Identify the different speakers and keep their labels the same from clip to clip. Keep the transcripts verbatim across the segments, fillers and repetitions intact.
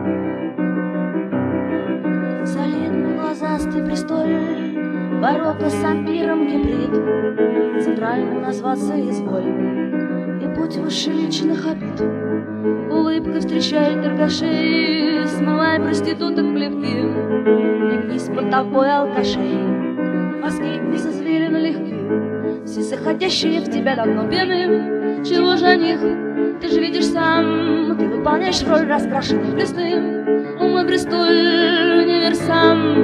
Speaker 1: Солидный глазастый престоль, барокко с ампиром гибрид, центральным назваться изволь, и путь выше личных обид. Улыбкой встречай торгашей, смывай проституток плевки, и вниз под толпой алкашей. Мозги из извилин легки, все заходящие в тебя давно пьяны. Чего же о них? Ты же видишь сам, ты выполняешь роль раскрашенных блесны. О, мой Бристоль, универсам,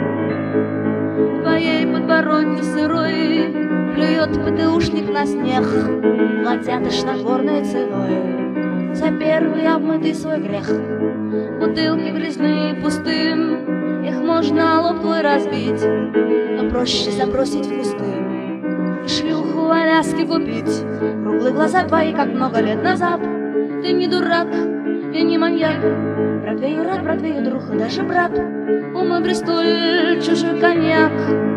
Speaker 1: твоей подбородке сырой плюет ПТУшник на снег, платя тошнотворной ценой за первый обмытый свой грех. Бутылки грязные и пустым, их можно лоб твой разбить, но проще забросить в кусты и шлюху в Аляске купить. Круглые глаза твои, как много лет назад. Ты не дурак и не маньяк, брат твою рад, брат твою друг и даже брат. О, мой Бристоль, чужой коньяк.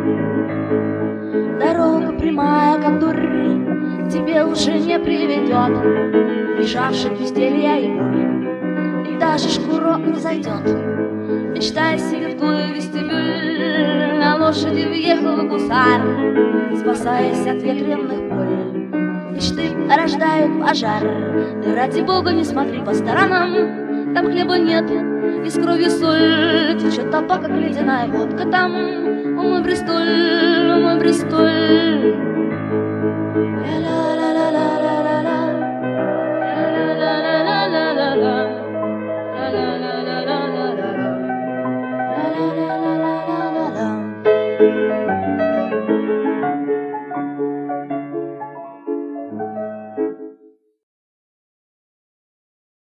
Speaker 1: Дорога прямая, как дурь, к тебе уже не приведет, бежавших веселья и боль, и даже шкурок не зайдет. Мечтай светлую вестибюль, на лошади въехал гусар, спасаясь от ветренных полей. Мечты рождают пожар. Ты ради бога не смотри по сторонам, там хлеба нет и с кровью соль, течет толпа, как ледяная водка там. О, мой Бристоль, о, мой Бристоль.